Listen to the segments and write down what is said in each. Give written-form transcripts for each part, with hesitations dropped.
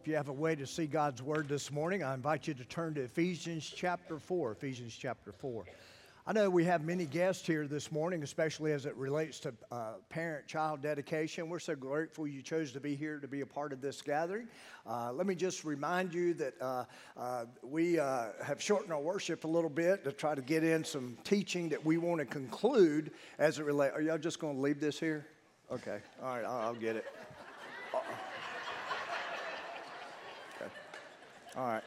If you have a way to see God's Word this morning, I invite you to turn to Ephesians chapter 4. Ephesians chapter 4. I know we have many guests here this morning, especially as it relates to parent-child dedication. We're so grateful you chose to be here to be a part of this gathering. Let me just remind you that we have shortened our worship a little bit to try to get in some teaching that we want to conclude as it relates. Are y'all just going to leave this here? Okay. All right. I'll get it. Okay. All right.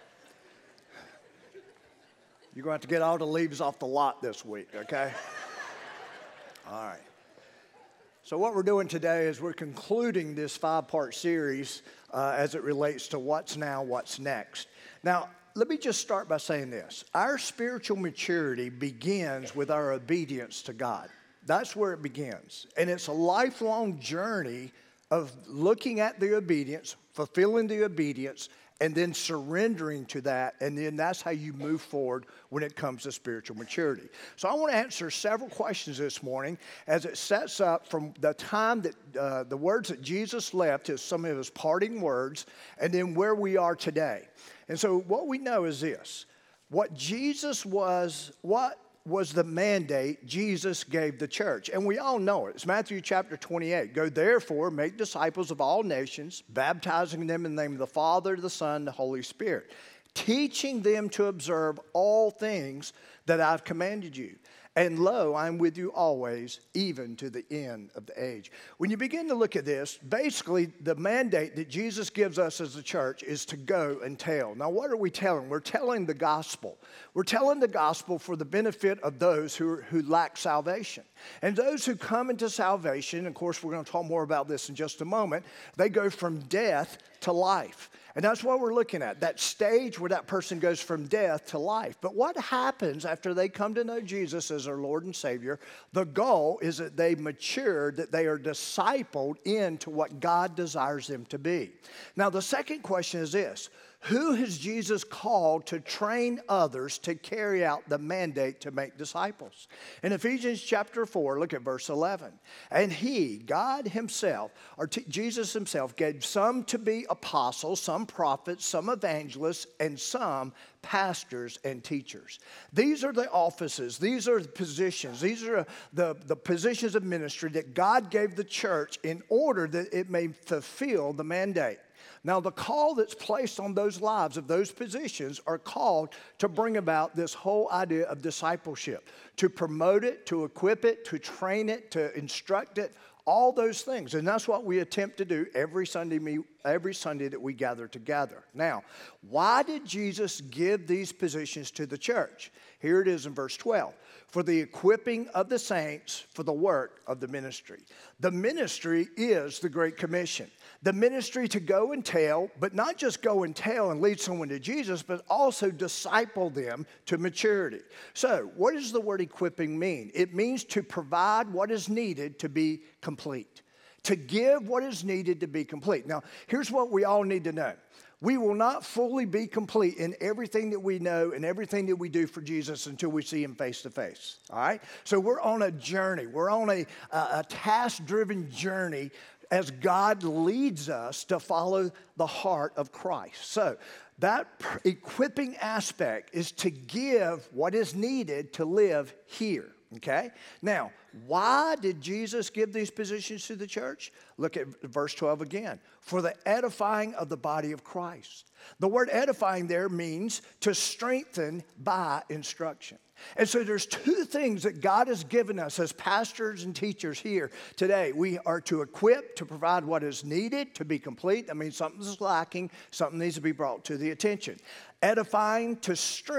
You're going to have to get all the leaves off the lot this week, okay? All right. So what we're doing today is we're concluding this 5-part series as it relates to what's now, what's next. Now, let me just start by saying this. Our spiritual maturity begins with our obedience to God. That's where it begins. And it's a lifelong journey of looking at the obedience, fulfilling the obedience, and then surrendering to that, and then that's how you move forward when it comes to spiritual maturity. So I want to answer several questions this morning as it sets up from the time that the words that Jesus left, some of his parting words, and then where we are today. And so what we know is this. What was the mandate Jesus gave the church? And we all know it. It's Matthew chapter 28. Go therefore, make disciples of all nations, baptizing them in the name of the Father, the Son, the Holy Spirit, teaching them to observe all things that I've commanded you. And lo, I'm with you always, even to the end of the age. When you begin to look at this, basically the mandate that Jesus gives us as a church is to go and tell. Now, what are we telling? We're telling the gospel. We're telling the gospel for the benefit of those who lack salvation. And those who come into salvation, of course, we're going to talk more about this in just a moment, they go from death to life. And that's what we're looking at, that stage where that person goes from death to life. But what happens after they come to know Jesus as their Lord and Savior? The goal is that they mature, that they are discipled into what God desires them to be. Now, the second question is this. Who has Jesus called to train others to carry out the mandate to make disciples? In Ephesians chapter 4, look at verse 11. And he, God himself, or Jesus himself, gave some to be apostles, some prophets, some evangelists, and some pastors and teachers. These are the offices, these are the positions, these are the positions of ministry that God gave the church in order that it may fulfill the mandate. Now, the call that's placed on those lives of those positions are called to bring about this whole idea of discipleship, to promote it, to equip it, to train it, to instruct it, all those things. And that's what we attempt to do every Sunday that we gather together. Now, why did Jesus give these positions to the church? Here it is in verse 12. For the equipping of the saints for the work of the ministry. The ministry is the Great Commission. The ministry to go and tell, but not just go and tell and lead someone to Jesus, but also disciple them to maturity. So, what does the word equipping mean? It means to provide what is needed to be complete. To give what is needed to be complete. Now, here's what we all need to know. We will not fully be complete in everything that we know and everything that we do for Jesus until we see him face to face, all right? So we're on a journey. We're on a task-driven journey as God leads us to follow the heart of Christ. So that equipping aspect is to give what is needed to live here, okay? Now, why did Jesus give these positions to the church? Look at verse 12 again. For the edifying of the body of Christ. The word edifying there means to strengthen by instruction. And so there's two things that God has given us as pastors and teachers here today. We are to equip, to provide what is needed to be complete. That means something's lacking, something needs to be brought to the attention. Edifying, to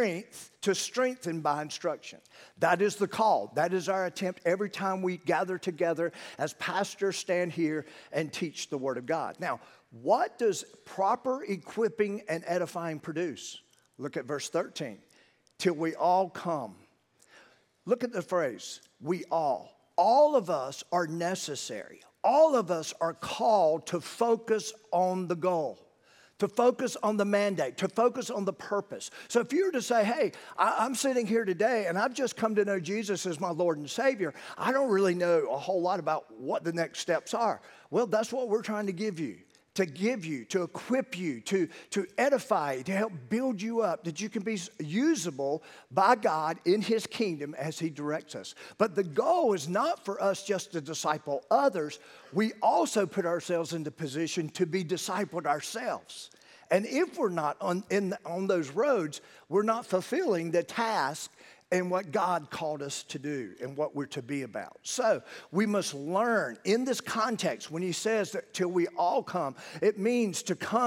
strengthen by instruction. That is the call. That is our attempt every time we gather together as pastors stand here and teach the Word of God. Now, what does proper equipping and edifying produce? Look at verse 13. Till we all come. Look at the phrase, we all. All of us are necessary. All of us are called to focus on the goal, to focus on the mandate, to focus on the purpose. So if you were to say, hey, I'm sitting here today and I've just come to know Jesus as my Lord and Savior, I don't really know a whole lot about what the next steps are. Well, that's what we're trying to give you. to give you, to equip you, to edify, to help build you up, that you can be usable by God in His kingdom as He directs us. But the goal is not for us just to disciple others. We also put ourselves into position to be discipled ourselves. And if we're not on those roads, we're not fulfilling the task and what God called us to do and what we're to be about. So we must learn in this context when He says that till we all come, it means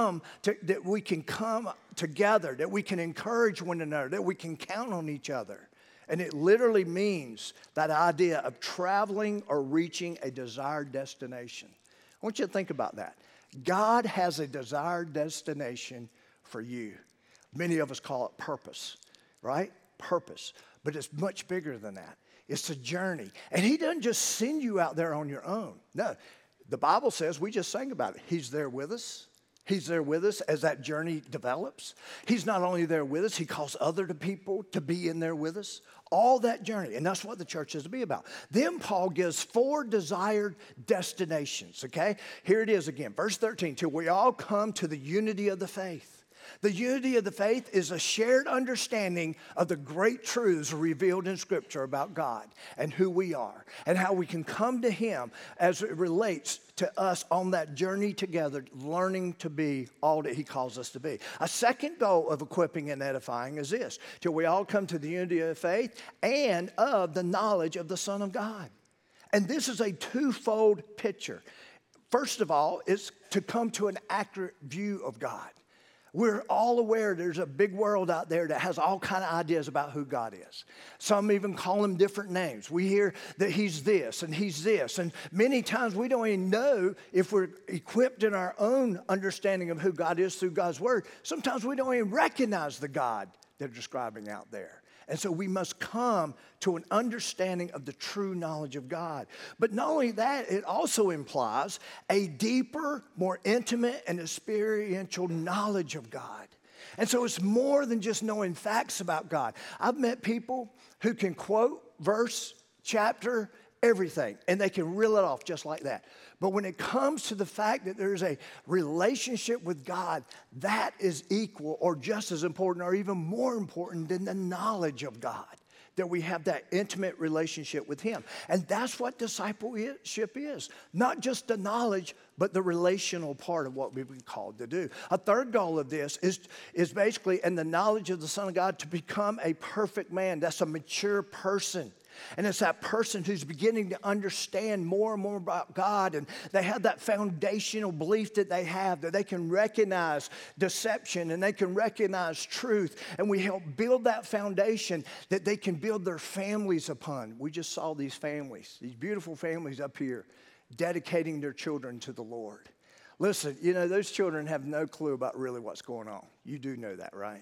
that we can come together, that we can encourage one another, that we can count on each other. And it literally means that idea of traveling or reaching a desired destination. I want you to think about that. God has a desired destination for you. Many of us call it purpose, right? Purpose. But it's much bigger than that. It's a journey. And He doesn't just send you out there on your own. No, the Bible says, we just sang about it, He's there with us. He's there with us as that journey develops. He's not only there with us, He calls other people to be in there with us. All that journey, and that's what the church is to be about. Then Paul gives 4 desired destinations, okay? Here it is again, verse 13, till we all come to the unity of the faith. The unity of the faith is a shared understanding of the great truths revealed in Scripture about God and who we are and how we can come to Him as it relates to us on that journey together, learning to be all that He calls us to be. A second goal of equipping and edifying is this, till we all come to the unity of the faith and of the knowledge of the Son of God. And this is a twofold picture. First of all, it's to come to an accurate view of God. We're all aware there's a big world out there that has all kind of ideas about who God is. Some even call Him different names. We hear that He's this and He's this. And many times we don't even know if we're equipped in our own understanding of who God is through God's Word. Sometimes we don't even recognize the God they're describing out there. And so we must come to an understanding of the true knowledge of God. But not only that, it also implies a deeper, more intimate, and experiential knowledge of God. And so it's more than just knowing facts about God. I've met people who can quote verse, chapter, everything, and they can reel it off just like that. But when it comes to the fact that there's a relationship with God, that is equal or just as important or even more important than the knowledge of God, that we have that intimate relationship with Him. And that's what discipleship is. Not just the knowledge, but the relational part of what we've been called to do. A third goal of this is basically in the knowledge of the Son of God to become a perfect man. That's a mature person. And it's that person who's beginning to understand more and more about God, and they have that foundational belief that they have, that they can recognize deception and they can recognize truth, and we help build that foundation that they can build their families upon. We just saw these families, these beautiful families up here, dedicating their children to the Lord. Listen, you know, those children have no clue about really what's going on. You do know that, right?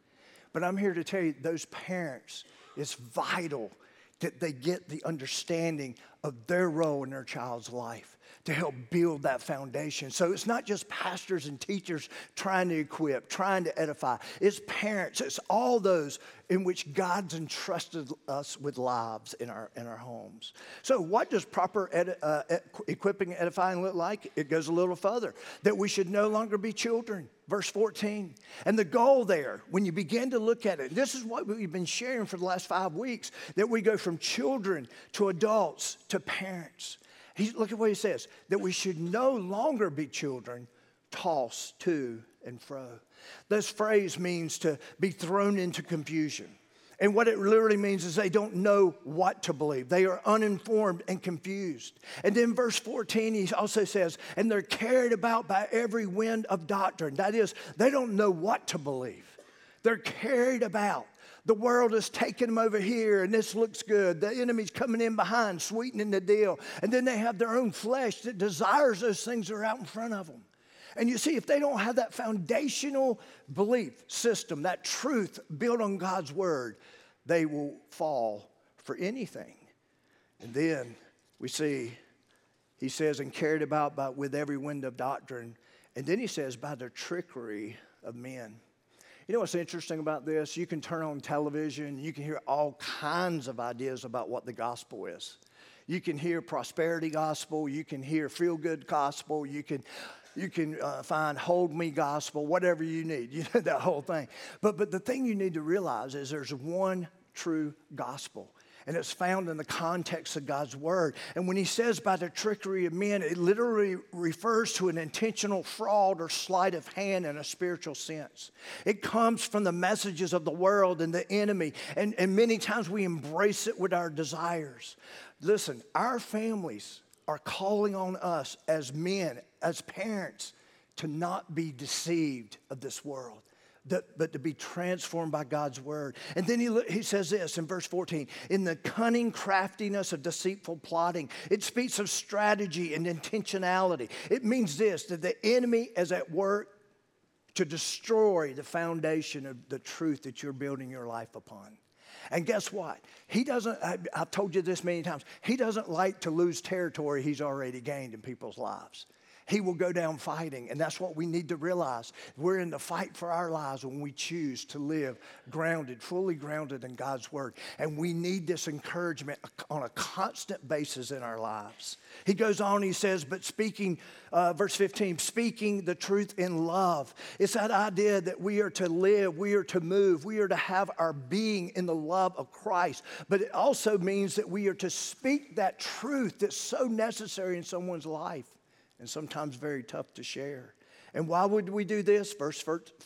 But I'm here to tell you, those parents, it's vital that they get the understanding of their role in their child's life to help build that foundation. So it's not just pastors and teachers trying to equip, trying to edify. It's parents. It's all those in which God's entrusted us with lives in our homes. So what does proper equipping and edifying look like? It goes a little further, that we should no longer be children. Verse 14. And the goal there, when you begin to look at it, this is what we've been sharing for the last 5 weeks, that we go from children to adults to parents. Look at what he says, that we should no longer be children tossed to and fro. This phrase means to be thrown into confusion. And what it literally means is they don't know what to believe. They are uninformed and confused. And then verse 14, he also says, and they're carried about by every wind of doctrine. That is, they don't know what to believe. They're carried about. The world is taking them over here, and this looks good. The enemy's coming in behind, sweetening the deal. And then they have their own flesh that desires those things that are out in front of them. And you see, if they don't have that foundational belief system, that truth built on God's word, they will fall for anything. And then we see, he says, and carried about with every wind of doctrine. And then he says, by the trickery of men. You know what's interesting about this? You can turn on television, you can hear all kinds of ideas about what the gospel is. You can hear prosperity gospel, you can hear feel-good gospel, you can You can find Hold Me Gospel, whatever you need. You know, that whole thing. But the thing you need to realize is there's one true gospel. And it's found in the context of God's word. And when he says by the trickery of men, it literally refers to an intentional fraud or sleight of hand in a spiritual sense. It comes from the messages of the world and the enemy. And many times we embrace it with our desires. Listen, our families are calling on us as men, as parents, to not be deceived of this world, but to be transformed by God's word. And then he says this in verse 14, in the cunning craftiness of deceitful plotting. It speaks of strategy and intentionality. It means this, that the enemy is at work to destroy the foundation of the truth that you're building your life upon. And guess what? He doesn't, I've told you this many times, he doesn't like to lose territory he's already gained in people's lives. He will go down fighting, and that's what we need to realize. We're in the fight for our lives when we choose to live grounded, fully grounded in God's word. And we need this encouragement on a constant basis in our lives. He goes on, he says, but speaking, verse 15, speaking the truth in love. It's that idea that we are to live, we are to move, we are to have our being in the love of Christ. But it also means that we are to speak that truth that's so necessary in someone's life, and sometimes very tough to share. And why would we do this? Verse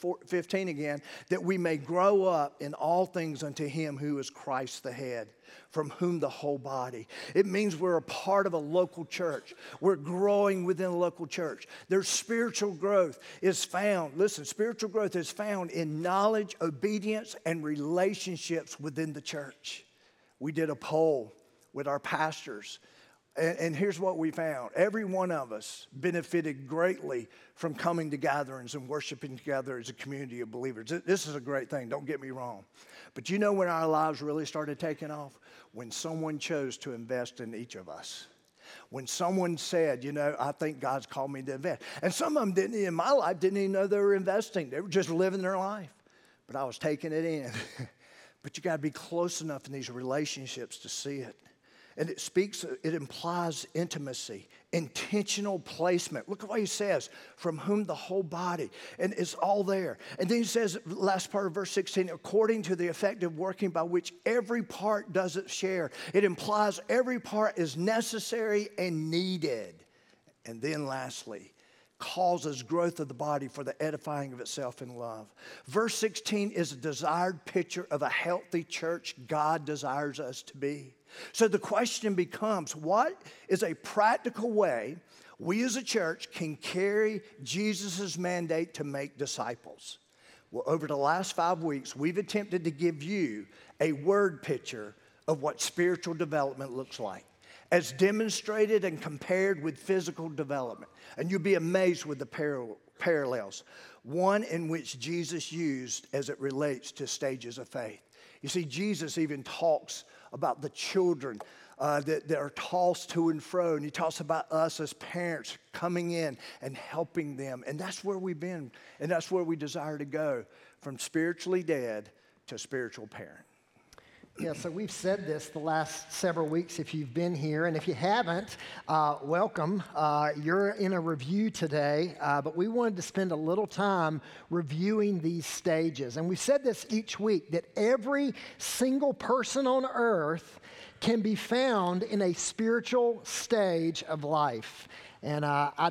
15 again, that we may grow up in all things unto him who is Christ the head, from whom the whole body. It means we're a part of a local church. We're growing within a local church. Their spiritual growth is found, listen, spiritual growth is found in knowledge, obedience, and relationships within the church. We did a poll with our pastors. And here's what we found. Every one of us benefited greatly from coming to gatherings and worshiping together as a community of believers. This is a great thing, don't get me wrong. But you know when our lives really started taking off? When someone chose to invest in each of us. When someone said, you know, I think God's called me to invest. And some of them didn't, in my life, didn't even know they were investing. They were just living their life. But I was taking it in. But you got to be close enough in these relationships to see it. And it implies intimacy, intentional placement. Look at what he says, from whom the whole body. And it's all there. And then he says, last part of verse 16, according to the effective working by which every part does its share. It implies every part is necessary and needed. And then lastly, causes growth of the body for the edifying of itself in love. Verse 16 is a desired picture of a healthy church God desires us to be. So the question becomes, what is a practical way we as a church can carry Jesus' mandate to make disciples? Well, over the last 5 weeks, we've attempted to give you a word picture of what spiritual development looks like, as demonstrated and compared with physical development. And you'll be amazed with the parallels. One in which Jesus used as it relates to stages of faith. You see, Jesus even talks about the children that are tossed to and fro. And he talks about us as parents coming in and helping them. And that's where we've been. And that's where we desire to go, from spiritually dead to spiritual parent. Yeah, so we've said this the last several weeks if you've been here. And if you haven't, welcome. You're in a review today, but we wanted to spend a little time reviewing these stages. And we've said this each week, that every single person on earth can be found in a spiritual stage of life. And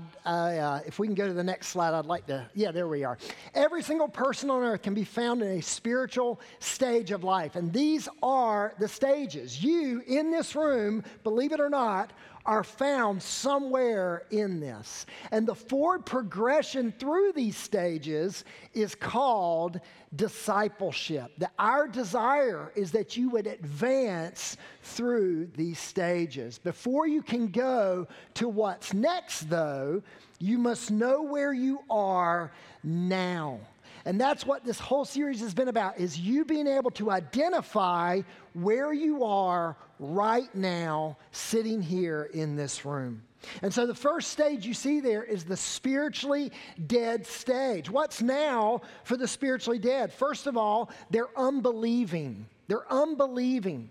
if we can go to the next slide, I'd like to, yeah, there we are. Every single person on earth can be found in a spiritual stage of life. And these are the stages. You, in this room, believe it or not, are found somewhere in this. And the forward progression through these stages is called discipleship. That our desire is that you would advance through these stages. Before you can go to what's next, though, you must know where you are now. And that's what this whole series has been about, is you being able to identify where you are right now, sitting here in this room. And so the first stage you see there is the spiritually dead stage. What's now for the spiritually dead? First of all, they're unbelieving. They're unbelieving.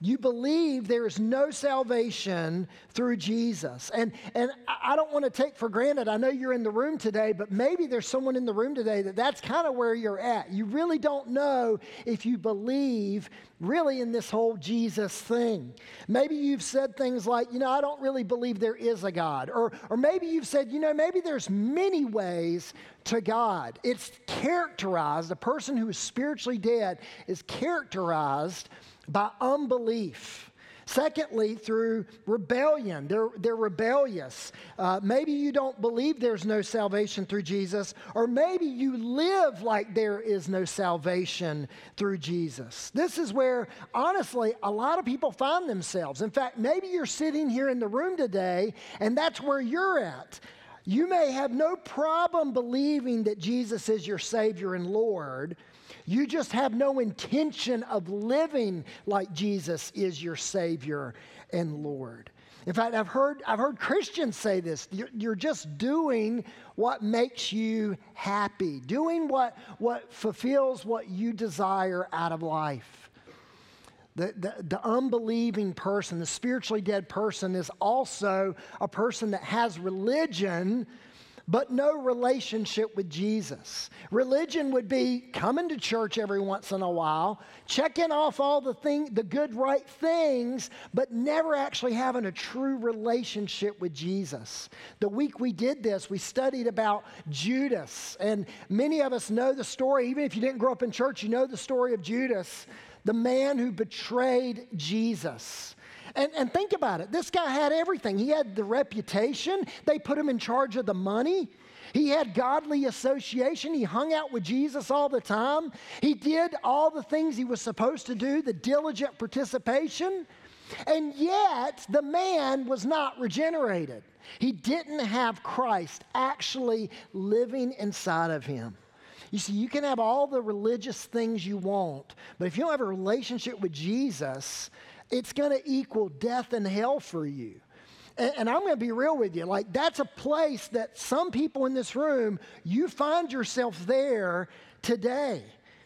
You believe there is no salvation through Jesus. And I don't want to take for granted, I know you're in the room today, but maybe there's someone in the room today that's kind of where you're at. You really don't know if you believe really in this whole Jesus thing. Maybe you've said things like, I don't really believe there is a God. Or maybe you've said, maybe there's many ways to God. It's characterized, a person who is spiritually dead is characterized by unbelief. Secondly, through rebellion. They're rebellious. Maybe you don't believe there's no salvation through Jesus, or maybe you live like there is no salvation through Jesus. This is where, honestly, a lot of people find themselves. In fact, maybe you're sitting here in the room today, and that's where you're at. You may have no problem believing that Jesus is your Savior and Lord. You just have no intention of living like Jesus is your Savior and Lord. In fact, I've heard Christians say this. You're just doing what makes you happy, doing what fulfills what you desire out of life. The unbelieving person, the spiritually dead person, is also a person that has religion, but no relationship with Jesus. Religion would be coming to church every once in a while, checking off all the good, right things, but never actually having a true relationship with Jesus. The week we did this, we studied about Judas, and many of us know the story. Even if you didn't grow up in church, you know the story of Judas, the man who betrayed Jesus. And think about it. This guy had everything. He had the reputation. They put him in charge of the money. He had godly association. He hung out with Jesus all the time. He did all the things he was supposed to do, the diligent participation. And yet, the man was not regenerated. He didn't have Christ actually living inside of him. You see, you can have all the religious things you want, but if you don't have a relationship with Jesus, it's going to equal death and hell for you. And I'm going to be real with you. Like, that's a place that some people in this room, you find yourself there today.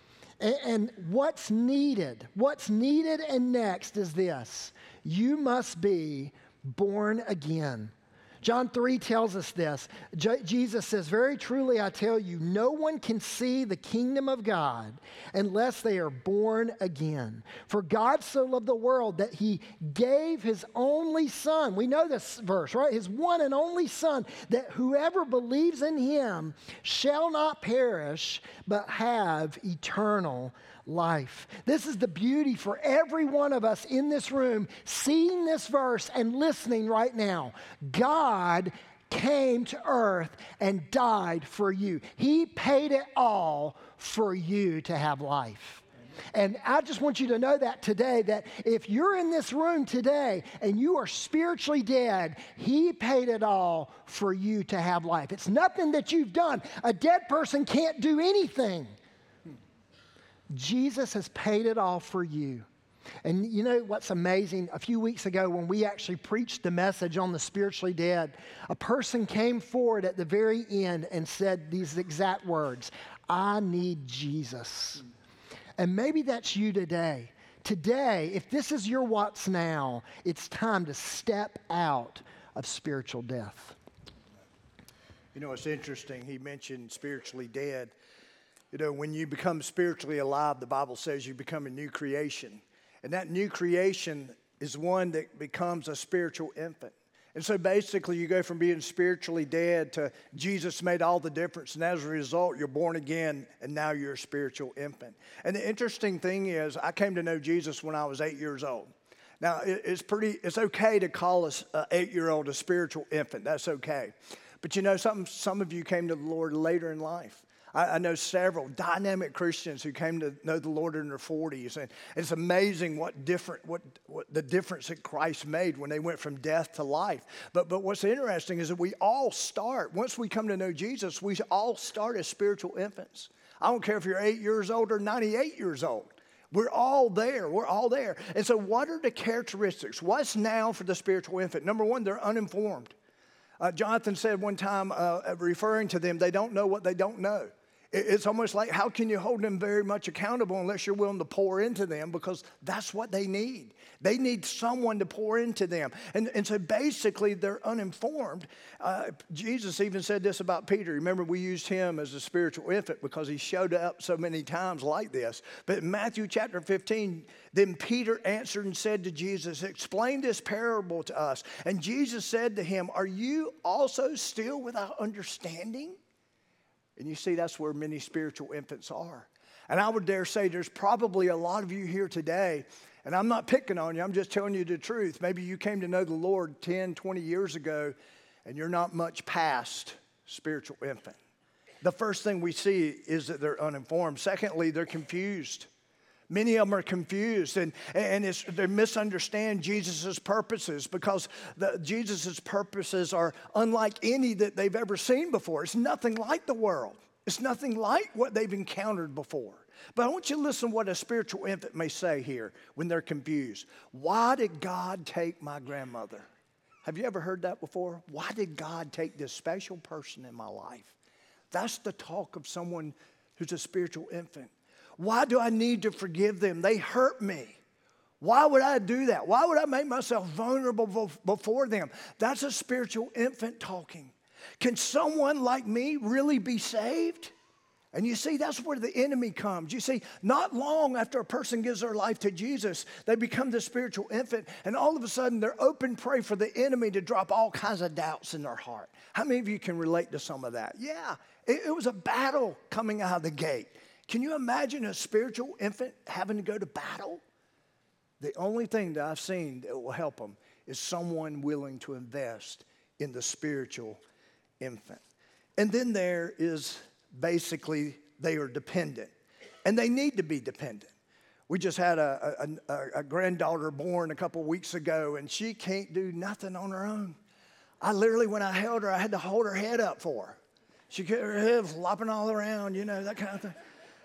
And what's needed and next is this. You must be born again. John 3 tells us this. Jesus says, "Very truly I tell you, no one can see the kingdom of God unless they are born again. For God so loved the world that he gave his only son." We know this verse, right? His one and only son, that whoever believes in him shall not perish, but have eternal life. This is the beauty for every one of us in this room seeing this verse and listening right now. God came to earth and died for you. He paid it all for you to have life. And I just want you to know that today, that if you're in this room today and you are spiritually dead, he paid it all for you to have life. It's nothing that you've done. A dead person can't do anything. Jesus has paid it all for you. And you know what's amazing? A few weeks ago when we actually preached the message on the spiritually dead, a person came forward at the very end and said these exact words, "I need Jesus." And maybe that's you today. Today, if this is your what's now, it's time to step out of spiritual death. You know, it's interesting. He mentioned spiritually dead. You know, when you become spiritually alive, the Bible says you become a new creation. And that new creation is one that becomes a spiritual infant. And so basically you go from being spiritually dead to Jesus made all the difference. And as a result, you're born again and now you're a spiritual infant. And the interesting thing is I came to know Jesus when I was 8 years old. Now, it's okay to call an 8-year-old a spiritual infant. That's okay. But you know, some of you came to the Lord later in life. I know several dynamic Christians who came to know the Lord in their 40s, and it's amazing what the difference that Christ made when they went from death to life. But what's interesting is that we all start, once we come to know Jesus, we all start as spiritual infants. I don't care if you're 8 years old or 98 years old. We're all there. We're all there. And so what are the characteristics? What's now for the spiritual infant? Number one, they're uninformed. Jonathan said one time, referring to them, they don't know what they don't know. It's almost like, how can you hold them very much accountable unless you're willing to pour into them? Because that's what they need. They need someone to pour into them. And so basically, they're uninformed. Jesus even said this about Peter. Remember, we used him as a spiritual infant because he showed up so many times like this. But in Matthew chapter 15, then Peter answered and said to Jesus, explain this parable to us. And Jesus said to him, are you also still without understanding? And you see, that's where many spiritual infants are. And I would dare say there's probably a lot of you here today, and I'm not picking on you, I'm just telling you the truth. Maybe you came to know the Lord 10, 20 years ago, and you're not much past spiritual infant. The first thing we see is that they're uninformed. Secondly, they're confused. Many of them are confused, and they misunderstand Jesus' purposes because Jesus' purposes are unlike any that they've ever seen before. It's nothing like the world. It's nothing like what they've encountered before. But I want you to listen to what a spiritual infant may say here when they're confused. Why did God take my grandmother? Have you ever heard that before? Why did God take this special person in my life? That's the talk of someone who's a spiritual infant. Why do I need to forgive them? They hurt me. Why would I do that? Why would I make myself vulnerable before them? That's a spiritual infant talking. Can someone like me really be saved? And you see, that's where the enemy comes. You see, not long after a person gives their life to Jesus, they become the spiritual infant, and all of a sudden they're open prey for the enemy to drop all kinds of doubts in their heart. How many of you can relate to some of that? Yeah, it was a battle coming out of the gate. Can you imagine a spiritual infant having to go to battle? The only thing that I've seen that will help them is someone willing to invest in the spiritual infant. And then there is basically they are dependent, and they need to be dependent. We just had a granddaughter born a couple weeks ago, and she can't do nothing on her own. I literally, when I held her, I had to hold her head up for her. Her head was flopping all around, that kind of thing.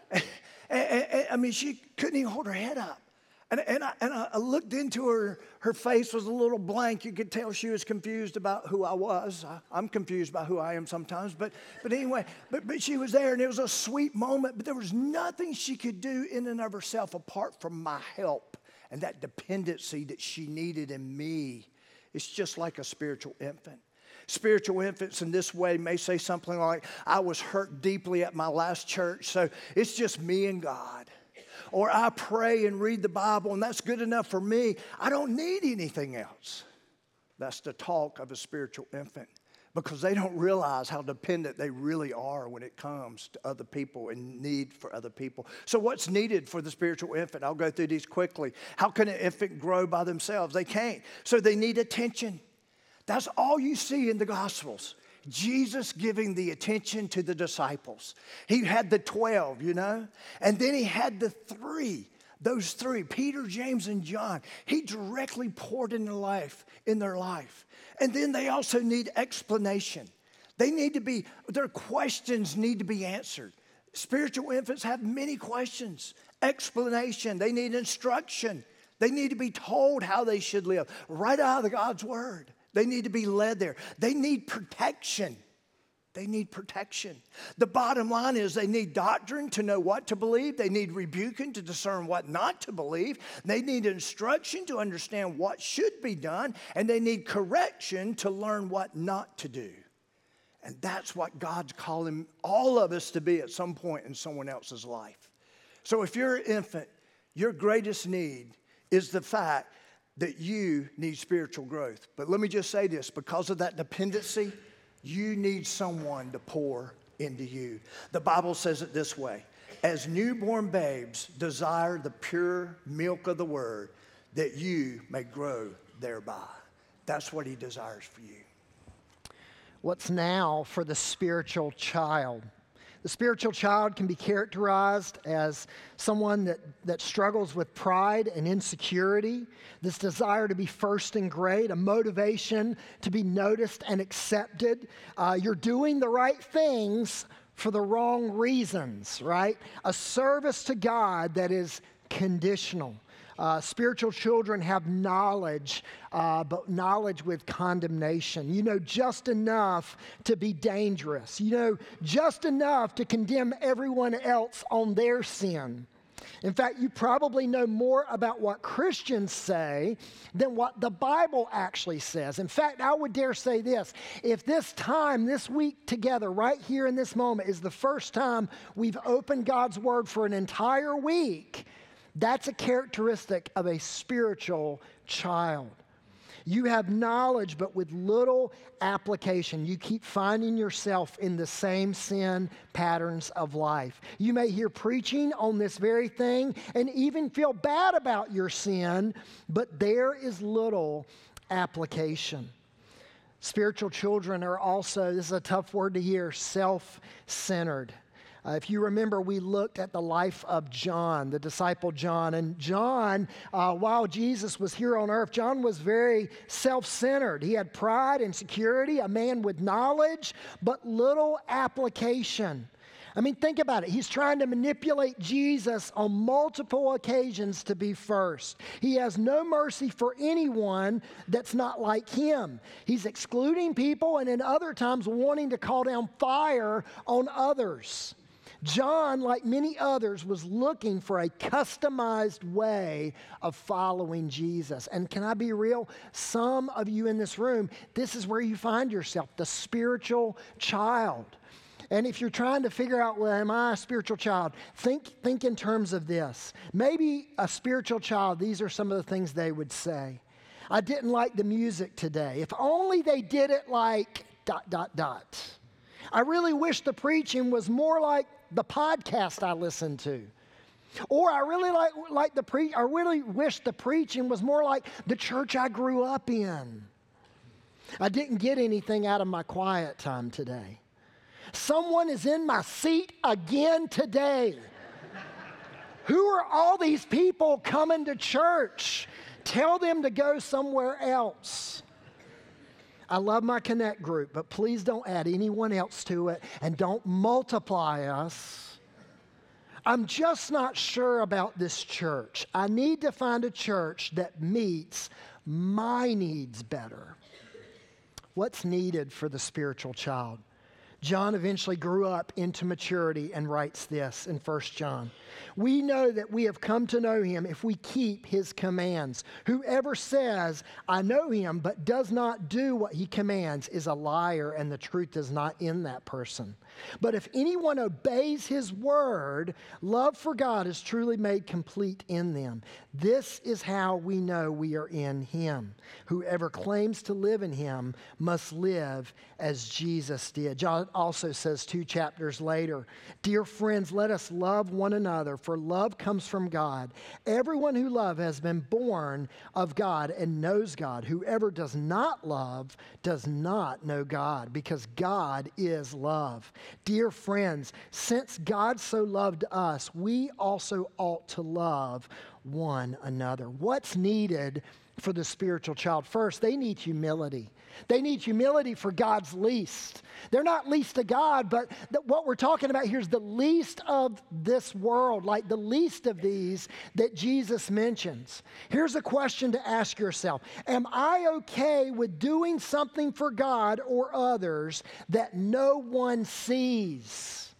I mean, she couldn't even hold her head up. And I looked into her. Her face was a little blank. You could tell she was confused about who I was. I'm confused about who I am sometimes. But anyway, but she was there, and it was a sweet moment. But there was nothing she could do in and of herself apart from my help and that dependency that she needed in me. It's just like a spiritual infant. Spiritual infants in this way may say something like, I was hurt deeply at my last church, so it's just me and God. Or I pray and read the Bible, and that's good enough for me. I don't need anything else. That's the talk of a spiritual infant, because they don't realize how dependent they really are when it comes to other people and need for other people. So what's needed for the spiritual infant? I'll go through these quickly. How can an infant grow by themselves? They can't. So they need attention. That's all you see in the Gospels. Jesus giving the attention to the disciples. He had the 12, and then he had the three, those three, Peter, James, and John. He directly poured in their life. And then they also need explanation. Their questions need to be answered. Spiritual infants have many questions. Explanation, they need instruction. They need to be told how they should live, right out of God's word. They need to be led there. They need protection. They need protection. The bottom line is they need doctrine to know what to believe. They need rebuking to discern what not to believe. They need instruction to understand what should be done. And they need correction to learn what not to do. And that's what God's calling all of us to be at some point in someone else's life. So if you're an infant, your greatest need is the fact that you need spiritual growth. But let me just say this, because of that dependency, you need someone to pour into you. The Bible says it this way: as newborn babes desire the pure milk of the word, that you may grow thereby. That's what he desires for you. What's now for the spiritual child? The spiritual child can be characterized as someone that struggles with pride and insecurity, this desire to be first in grade, a motivation to be noticed and accepted. You're doing the right things for the wrong reasons, right? A service to God that is conditional. Spiritual children have knowledge, but knowledge with condemnation. You know just enough to be dangerous. You know just enough to condemn everyone else on their sin. In fact, you probably know more about what Christians say than what the Bible actually says. In fact, I would dare say this. If this time, this week together, right here in this moment, is the first time we've opened God's Word for an entire week, that's a characteristic of a spiritual child. You have knowledge, but with little application. You keep finding yourself in the same sin patterns of life. You may hear preaching on this very thing and even feel bad about your sin, but there is little application. Spiritual children are also, this is a tough word to hear, self-centered. If you remember, we looked at the life of John, the disciple John. And John, while Jesus was here on earth, John was very self-centered. He had pride and security, a man with knowledge, but little application. I mean, think about it. He's trying to manipulate Jesus on multiple occasions to be first. He has no mercy for anyone that's not like him. He's excluding people and in other times wanting to call down fire on others. John, like many others, was looking for a customized way of following Jesus. And can I be real? Some of you in this room, this is where you find yourself, the spiritual child. And if you're trying to figure out, well, am I a spiritual child? Think in terms of this. Maybe a spiritual child, these are some of the things they would say. I didn't like the music today. If only they did it like ... I really wish the preaching was more like the podcast I listened to. Or I really I really wish the preaching was more like the church I grew up in. I didn't get anything out of my quiet time today. Someone is in my seat again today. Who are all these people coming to church? Tell them to go somewhere else. I love my Connect group, but please don't add anyone else to it and don't multiply us. I'm just not sure about this church. I need to find a church that meets my needs better. What's needed for the spiritual child? John eventually grew up into maturity and writes this in 1 John. We know that we have come to know him if we keep his commands. Whoever says, I know him, but does not do what he commands is a liar, and the truth is not in that person. But if anyone obeys his word, love for God is truly made complete in them. This is how we know we are in him. Whoever claims to live in him must live as Jesus did. John also says 2 chapters later, dear friends, let us love one another, for love comes from God. Everyone who loves has been born of God and knows God. Whoever does not love does not know God, because God is love. Dear friends, since God so loved us, we also ought to love one another. What's needed for the spiritual child? First, they need humility. They need humility for God's least. They're not least to God, but what we're talking about here is the least of this world, like the least of these that Jesus mentions. Here's a question to ask yourself. Am I okay with doing something for God or others that no one sees?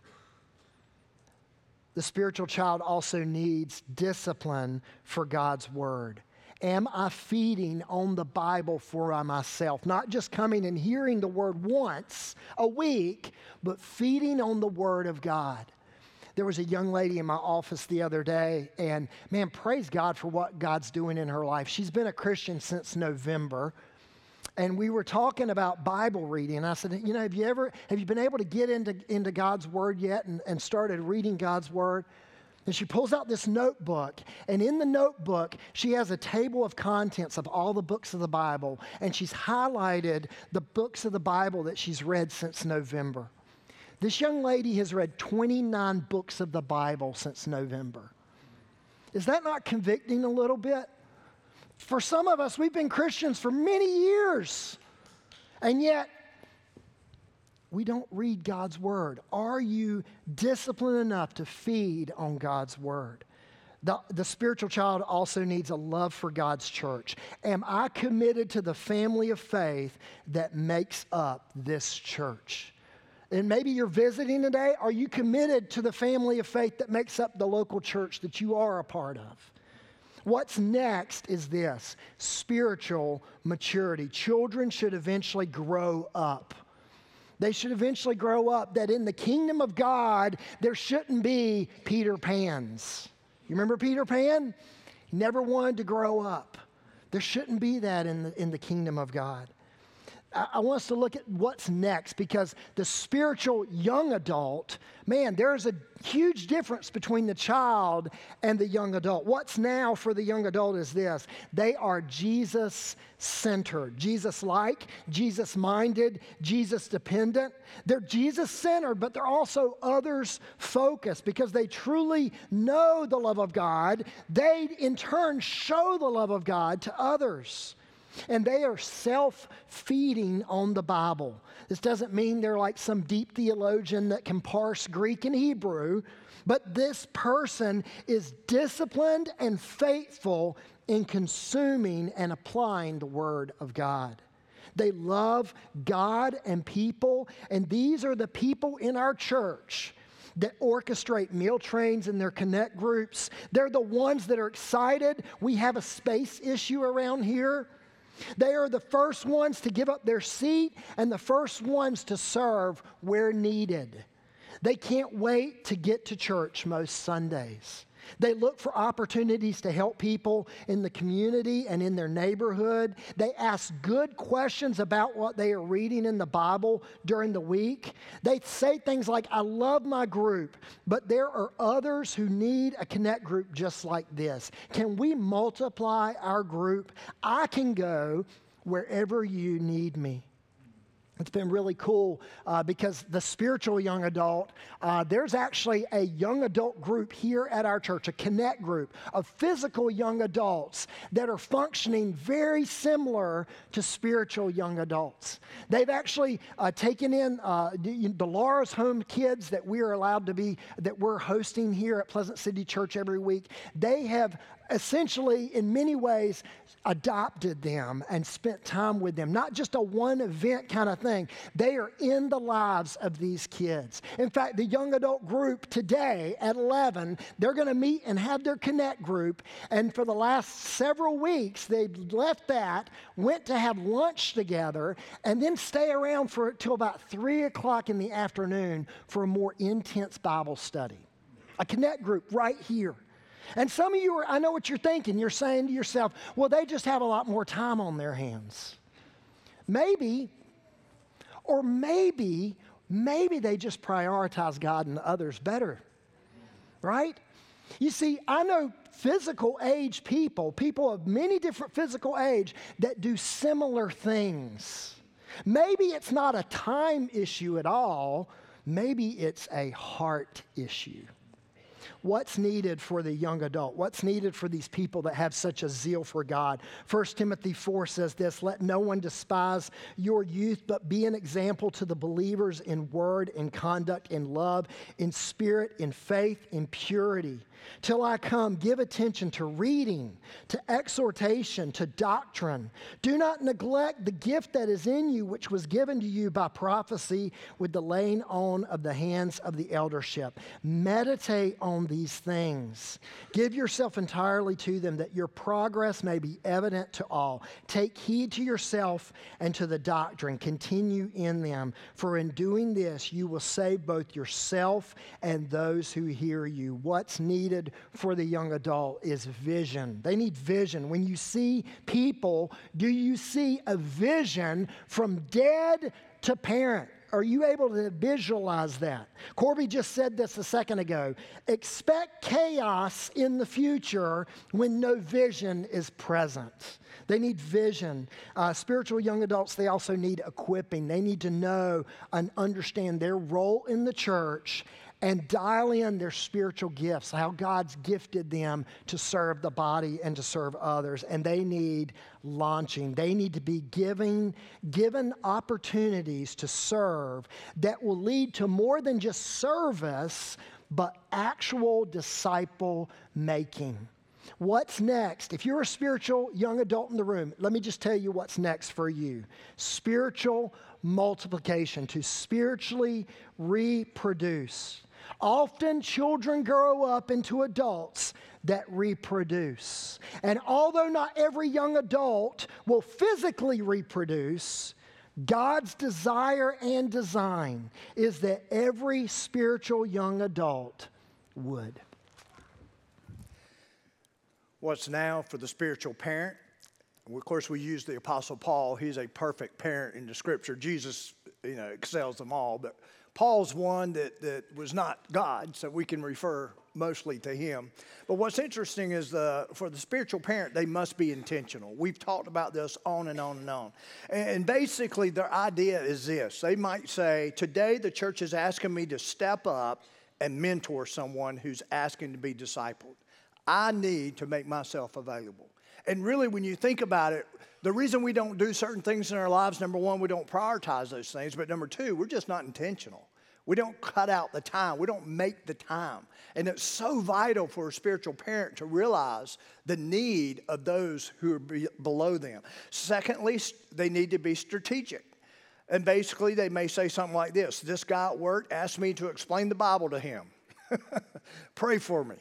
The spiritual child also needs discipline for God's word. Am I feeding on the Bible for myself? Not just coming and hearing the word once a week, but feeding on the word of God. There was a young lady in my office the other day, and man, praise God for what God's doing in her life. She's been a Christian since November. And we were talking about Bible reading. And I said, you know, have you been able to get into God's word yet and started reading God's word? And she pulls out this notebook, and in the notebook, she has a table of contents of all the books of the Bible, and she's highlighted the books of the Bible that she's read since November. This young lady has read 29 books of the Bible since November. Is that not convicting a little bit? For some of us, we've been Christians for many years, and yet we don't read God's word. Are you disciplined enough to feed on God's word? The spiritual child also needs a love for God's church. Am I committed to the family of faith that makes up this church? And maybe you're visiting today. Are you committed to the family of faith that makes up the local church that you are a part of? What's next is this: spiritual maturity. Children should eventually grow up. They should eventually grow up, that in the kingdom of God, there shouldn't be Peter Pans. You remember Peter Pan? He never wanted to grow up. There shouldn't be that in the kingdom of God. I want us to look at what's next, because the spiritual young adult, man, there's a huge difference between the child and the young adult. What's now for the young adult is this: they are Jesus-centered, Jesus-like, Jesus-minded, Jesus-dependent. They're Jesus-centered, but they're also others-focused, because they truly know the love of God. They, in turn, show the love of God to others. And they are self-feeding on the Bible. This doesn't mean they're like some deep theologian that can parse Greek and Hebrew, but this person is disciplined and faithful in consuming and applying the Word of God. They love God and people, and these are the people in our church that orchestrate meal trains and their connect groups. They're the ones that are excited. We have a space issue around here. They are the first ones to give up their seat and the first ones to serve where needed. They can't wait to get to church most Sundays. They look for opportunities to help people in the community and in their neighborhood. They ask good questions about what they are reading in the Bible during the week. They say things like, I love my group, but there are others who need a connect group just like this. Can we multiply our group? I can go wherever you need me. It's been really cool because the spiritual young adult, there's actually a young adult group here at our church, a connect group of physical young adults that are functioning very similar to spiritual young adults. They've actually taken in the Laura's Home kids that we are allowed to be, that we're hosting here at Pleasant City Church every week. They have essentially, in many ways, adopted them and spent time with them. Not just a one event kind of thing. They are in the lives of these kids. In fact, the young adult group today at 11, they're going to meet and have their connect group. And for the last several weeks, they've left that, went to have lunch together, and then stay around for till about 3 o'clock in the afternoon for a more intense Bible study. A connect group right here. And some of you I know what you're thinking. You're saying to yourself, well, they just have a lot more time on their hands. Maybe, or maybe they just prioritize God and others better, right? You see, I know physical age people of many different physical age that do similar things. Maybe it's not a time issue at all. Maybe it's a heart issue. What's needed for the young adult? What's needed for these people that have such a zeal for God? 1 Timothy 4 says this: let no one despise your youth, but be an example to the believers in word, in conduct, in love, in spirit, in faith, in purity. Till I come, give attention to reading, to exhortation, to doctrine. Do not neglect the gift that is in you, which was given to you by prophecy with the laying on of the hands of the eldership. Meditate on these things. Give yourself entirely to them, that your progress may be evident to all. Take heed to yourself and to the doctrine. Continue in them. For in doing this, you will save both yourself and those who hear you. What's needed for the young adult is vision. They need vision. When you see people, do you see a vision from dead to parent? Are you able to visualize that? Corby just said this a second ago. Expect chaos in the future when no vision is present. They need vision. Spiritual young adults, they also need equipping. They need to know and understand their role in the church and dial in their spiritual gifts, how God's gifted them to serve the body and to serve others. And they need launching. They need to be given opportunities to serve that will lead to more than just service, but actual disciple making. What's next? If you're a spiritual young adult in the room, let me just tell you what's next for you. Spiritual multiplication, to spiritually reproduce. Often children grow up into adults that reproduce. And although not every young adult will physically reproduce, God's desire and design is that every spiritual young adult would. What's now for the spiritual parent? Of course, we use the Apostle Paul. He's a perfect parent in the Scripture. Jesus, excels them all, but Paul's one that was not God, so we can refer mostly to him. But what's interesting is for the spiritual parent, they must be intentional. We've talked about this on and on and on. And basically, their idea is this. They might say, today the church is asking me to step up and mentor someone who's asking to be discipled. I need to make myself available. And really, when you think about it, the reason we don't do certain things in our lives, number one, we don't prioritize those things. But number two, we're just not intentional. We don't cut out the time. We don't make the time. And it's so vital for a spiritual parent to realize the need of those who are below them. Secondly, they need to be strategic. And basically, they may say something like this. This guy at work asked me to explain the Bible to him. Pray for me.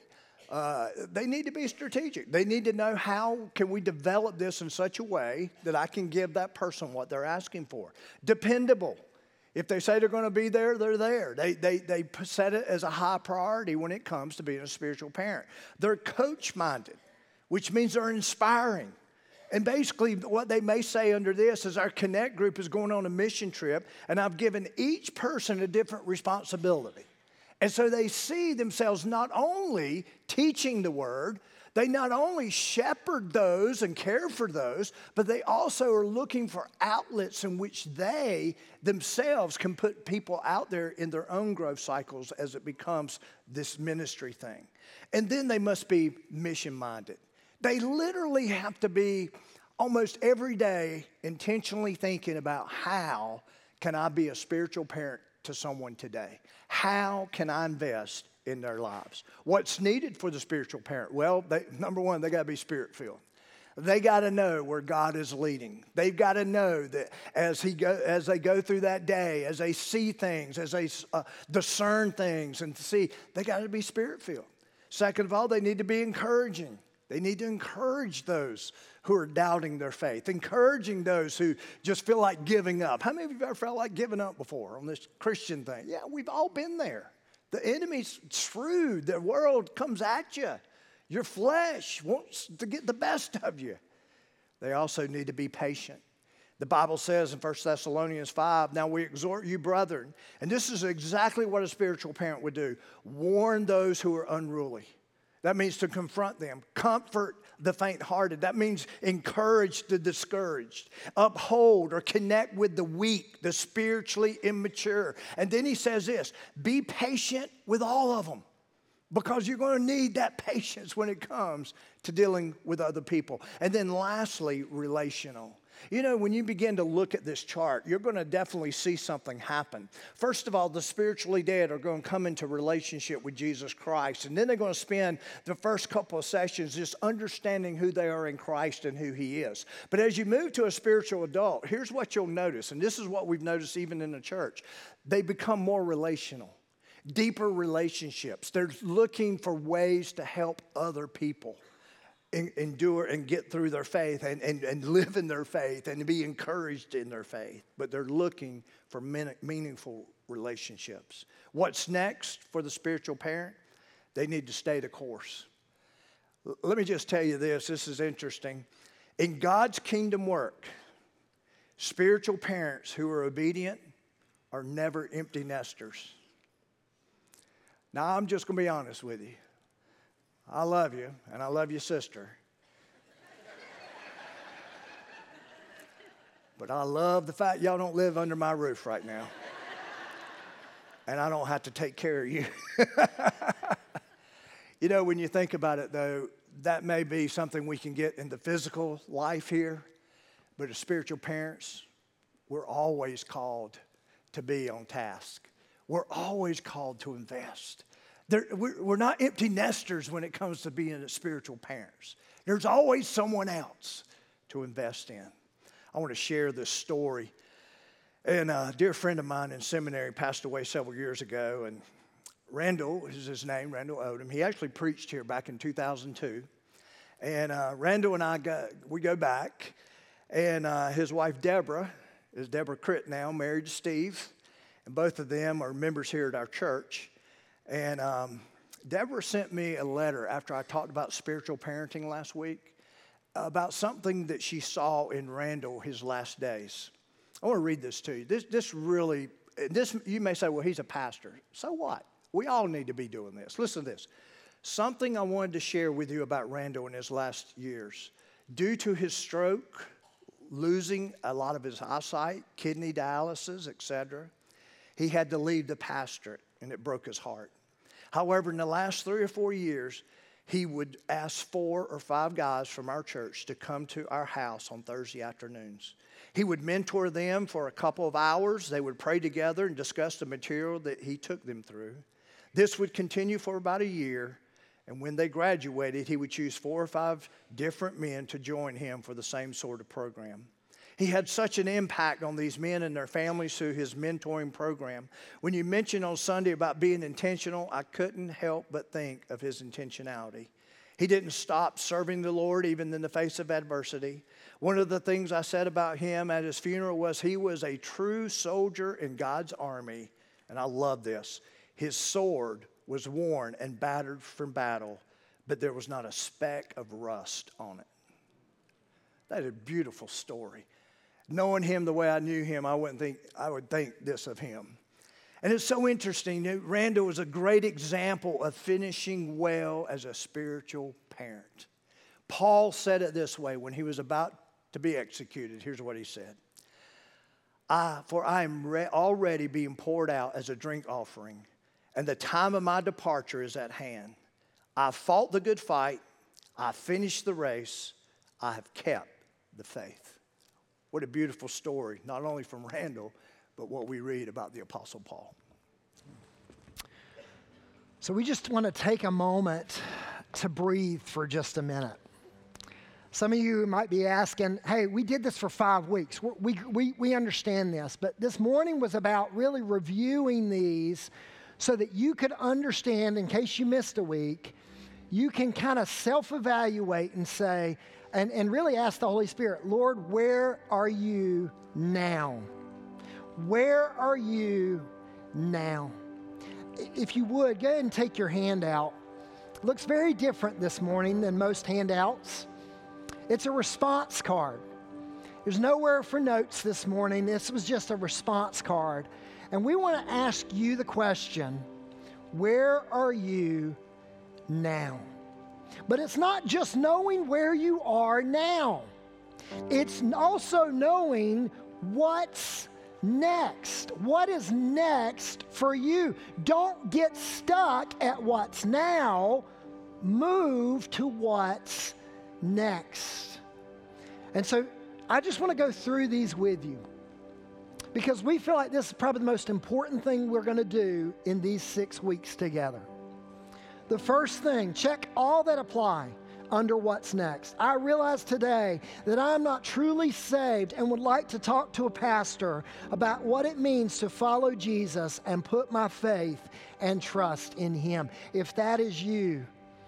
They need to be strategic. They need to know how can we develop this in such a way that I can give that person what they're asking for. Dependable. If they say they're going to be there, they're there. They set it as a high priority when it comes to being a spiritual parent. They're coach-minded, which means they're inspiring. And basically what they may say under this is our Connect group is going on a mission trip, and I've given each person a different responsibility. And so they see themselves not only teaching the word, they not only shepherd those and care for those, but they also are looking for outlets in which they themselves can put people out there in their own growth cycles as it becomes this ministry thing. And then they must be mission-minded. They literally have to be almost every day intentionally thinking about how can I be a spiritual parent to someone today? How can I invest in their lives? What's needed for the spiritual parent? Well, number one, they got to be spirit-filled. They got to know where God is leading. They've got to know that as they go through that day, as they see things, as they discern things and see, they got to be spirit-filled. Second of all, they need to be encouraging. They need to encourage those who are doubting their faith, encouraging those who just feel like giving up. How many of you have ever felt like giving up before on this Christian thing? Yeah, we've all been there. The enemy's shrewd. The world comes at you. Your flesh wants to get the best of you. They also need to be patient. The Bible says in 1 Thessalonians 5, now we exhort you, brethren, and this is exactly what a spiritual parent would do, warn those who are unruly. That means to confront them, comfort the faint-hearted. That means encourage the discouraged, uphold or connect with the weak, the spiritually immature. And then he says this, be patient with all of them because you're going to need that patience when it comes to dealing with other people. And then lastly, relational. You know, when you begin to look at this chart, you're going to definitely see something happen. First of all, the spiritually dead are going to come into relationship with Jesus Christ. And then they're going to spend the first couple of sessions just understanding who they are in Christ and who he is. But as you move to a spiritual adult, here's what you'll notice. And this is what we've noticed even in the church. They become more relational, deeper relationships. They're looking for ways to help other people endure and get through their faith and live in their faith and be encouraged in their faith. But they're looking for meaningful relationships. What's next for the spiritual parent? They need to stay the course. Let me just tell you this. This is interesting. In God's kingdom work, spiritual parents who are obedient are never empty nesters. Now, I'm just going to be honest with you. I love you, and I love your sister. But I love the fact y'all don't live under my roof right now. And I don't have to take care of you. You know, when you think about it, though, that may be something we can get in the physical life here. But as spiritual parents, we're always called to be on task. We're always called to invest. We're not empty nesters when it comes to being spiritual parents. There's always someone else to invest in. I want to share this story. And a dear friend of mine in seminary passed away several years ago. And Randall is his name, Randall Odom. He actually preached here back in 2002. And Randall and I, we go back. And his wife, Deborah, is Deborah Critt now, married to Steve. And both of them are members here at our church. And Deborah sent me a letter after I talked about spiritual parenting last week about something that she saw in Randall his last days. I want to read this to you. This you may say, well, he's a pastor. So what? We all need to be doing this. Listen to this. Something I wanted to share with you about Randall in his last years. Due to his stroke, losing a lot of his eyesight, kidney dialysis, etc., he had to leave the pastorate, and it broke his heart. However, in the last 3 or 4 years, he would ask 4 or 5 guys from our church to come to our house on Thursday afternoons. He would mentor them for a couple of hours. They would pray together and discuss the material that he took them through. This would continue for about a year, and when they graduated, he would choose 4 or 5 different men to join him for the same sort of program. He had such an impact on these men and their families through his mentoring program. When you mentioned on Sunday about being intentional, I couldn't help but think of his intentionality. He didn't stop serving the Lord even in the face of adversity. One of the things I said about him at his funeral was he was a true soldier in God's army. And I love this. His sword was worn and battered from battle, but there was not a speck of rust on it. That is a beautiful story. Knowing him the way I knew him, I would think this of him. And it's so interesting. Randall was a great example of finishing well as a spiritual parent. Paul said it this way when he was about to be executed. Here's what he said. For I am already being poured out as a drink offering, and the time of my departure is at hand. I fought the good fight. I finished the race. I have kept the faith. What a beautiful story, not only from Randall, but what we read about the Apostle Paul. So we just want to take a moment to breathe for just a minute. Some of you might be asking, hey, we did this for 5 weeks. We understand this, but this morning was about really reviewing these so that you could understand, in case you missed a week, you can kind of self-evaluate and say, and really ask the Holy Spirit, Lord, where are you now? Where are you now? If you would, go ahead and take your handout. It looks very different this morning than most handouts. It's a response card. There's nowhere for notes this morning. This was just a response card. And we want to ask you the question, where are you now? But it's not just knowing where you are now. It's also knowing what's next. What is next for you? Don't get stuck at what's now. Move to what's next. And so I just want to go through these with you because we feel like this is probably the most important thing we're going to do in these 6 weeks together. The first thing, check all that apply under what's next. I realize today that I'm not truly saved and would like to talk to a pastor about what it means to follow Jesus and put my faith and trust in Him. If that is you,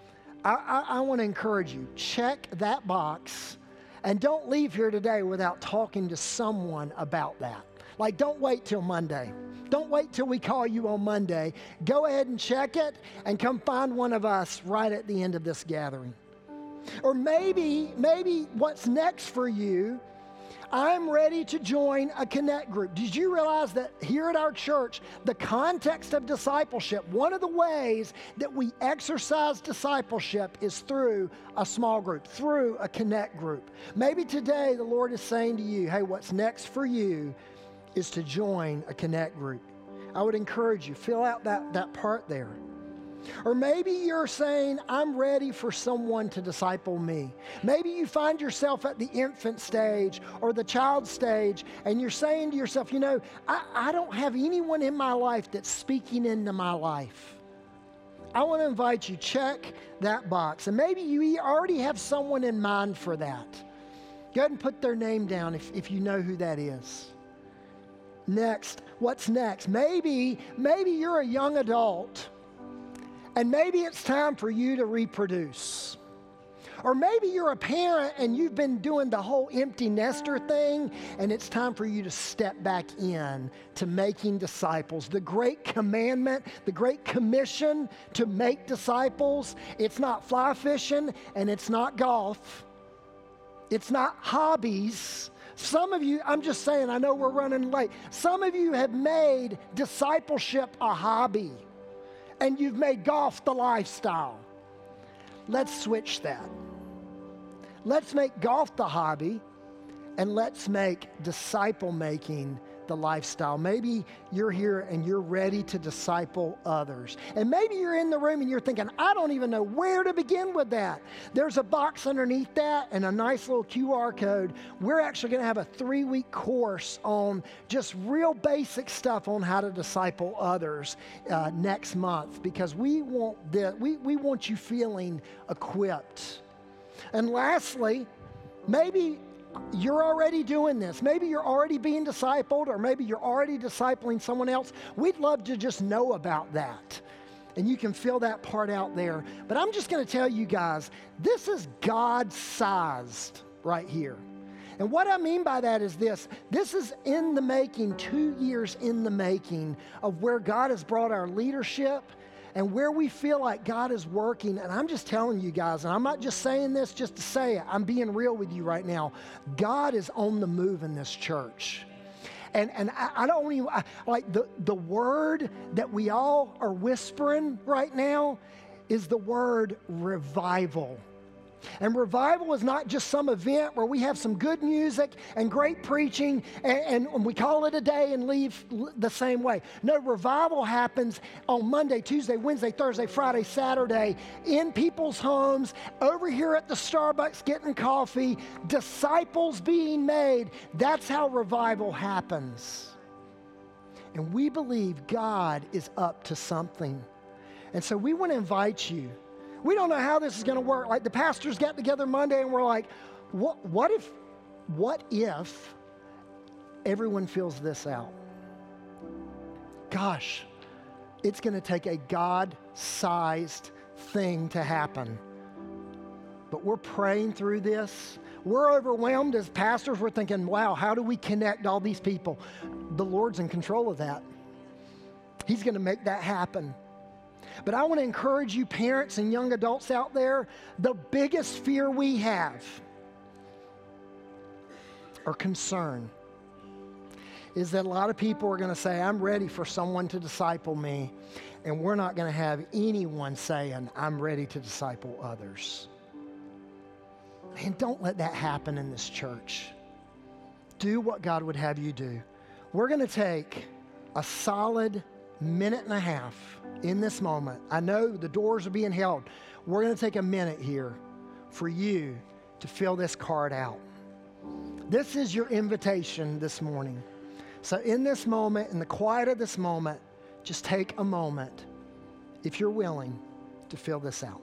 I want to encourage you, check that box and don't leave here today without talking to someone about that. Like, don't wait till Monday. Don't wait till we call you on Monday. Go ahead and check it and come find one of us right at the end of this gathering. Or maybe what's next for you, I'm ready to join a connect group. Did you realize that here at our church, the context of discipleship, one of the ways that we exercise discipleship is through a small group, through a connect group. Maybe today the Lord is saying to you, hey, what's next for you is to join a connect group. I would encourage you, fill out that part there. Or maybe you're saying, I'm ready for someone to disciple me. Maybe you find yourself at the infant stage or the child stage, and you're saying to yourself, I don't have anyone in my life that's speaking into my life. I want to invite you, check that box. And maybe you already have someone in mind for that. Go ahead and put their name down if you know who that is. Next, what's next? Maybe you're a young adult, and maybe it's time for you to reproduce. Or maybe you're a parent and you've been doing the whole empty nester thing, and it's time for you to step back in to making disciples. The great commandment, the great commission to make disciples, it's not fly fishing and it's not golf. It's not hobbies. Some of you, I'm just saying, I know we're running late. Some of you have made discipleship a hobby, and you've made golf the lifestyle. Let's switch that. Let's make golf the hobby, and let's make disciple making the lifestyle. Maybe you're here and you're ready to disciple others. And maybe you're in the room and you're thinking, I don't even know where to begin with that. There's a box underneath that and a nice little QR code. We're actually going to have a 3-week course on just real basic stuff on how to disciple others next month, because we want we want you feeling equipped. And lastly, maybe you're already doing this. Maybe you're already being discipled, or maybe you're already discipling someone else. We'd love to just know about that. And you can fill that part out there. But I'm just going to tell you guys, this is God-sized right here. And what I mean by that is this. This is in the making, 2 years in the making of where God has brought our leadership and where we feel like God is working. And I'm just telling you guys, and I'm not just saying this just to say it, I'm being real with you right now. God is on the move in this church. And I don't even, like the word that we all are whispering right now is the word revival. And revival is not just some event where we have some good music and great preaching and we call it a day and leave the same way. No, revival happens on Monday, Tuesday, Wednesday, Thursday, Friday, Saturday in people's homes, over here at the Starbucks getting coffee, disciples being made. That's how revival happens. And we believe God is up to something. And so we want to invite you. We don't know how this is going to work. Like the pastors got together Monday and we're like, what if everyone fills this out? Gosh, it's going to take a God-sized thing to happen. But we're praying through this. We're overwhelmed as pastors. We're thinking, wow, how do we connect all these people? The Lord's in control of that. He's going to make that happen. But I want to encourage you, parents and young adults out there, the biggest fear we have or concern is that a lot of people are going to say, I'm ready for someone to disciple me, and we're not going to have anyone saying, I'm ready to disciple others. And don't let that happen in this church. Do what God would have you do. We're going to take a solid minute and a half in this moment. I know the doors are being held. We're going to take a minute here for you to fill this card out. This is your invitation this morning. So in this moment, in the quiet of this moment, just take a moment, if you're willing, to fill this out.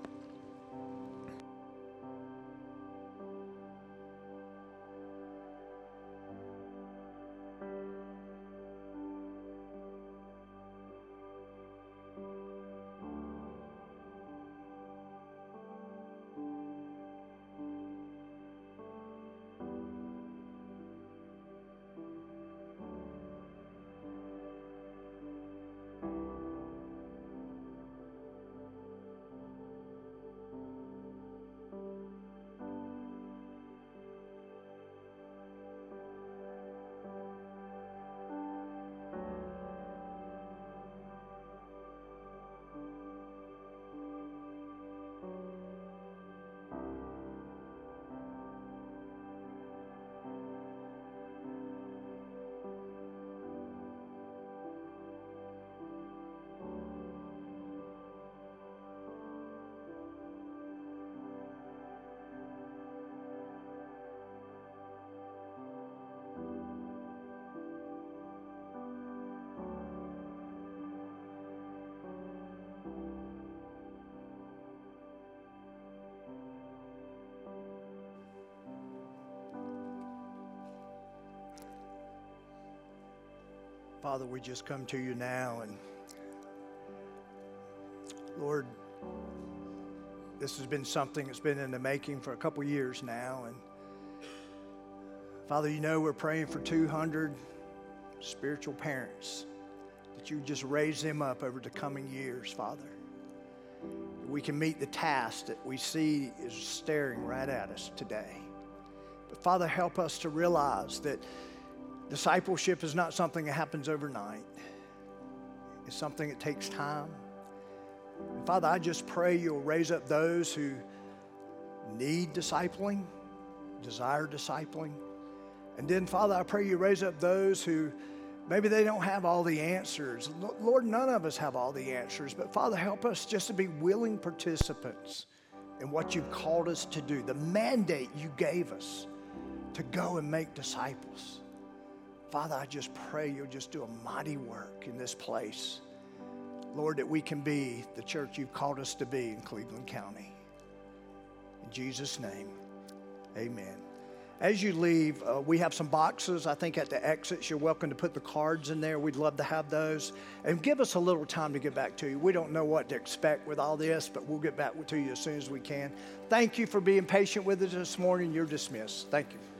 Father, we just come to you now, and Lord, this has been something that's been in the making for a couple years now. And Father, you know we're praying for 200 spiritual parents, that you just raise them up over the coming years, Father. We can meet the task that we see is staring right at us today. But Father, help us to realize that discipleship is not something that happens overnight. It's something that takes time. And Father, I just pray you'll raise up those who need discipling, desire discipling. And then, Father, I pray you raise up those who maybe they don't have all the answers. Lord, none of us have all the answers, but Father, help us just to be willing participants in what you've called us to do, the mandate you gave us to go and make disciples. Father, I just pray you'll just do a mighty work in this place. Lord, that we can be the church you've called us to be in Cleveland County. In Jesus' name, amen. As you leave, we have some boxes, I think, at the exits. You're welcome to put the cards in there. We'd love to have those. And give us a little time to get back to you. We don't know what to expect with all this, but we'll get back to you as soon as we can. Thank you for being patient with us this morning. You're dismissed. Thank you.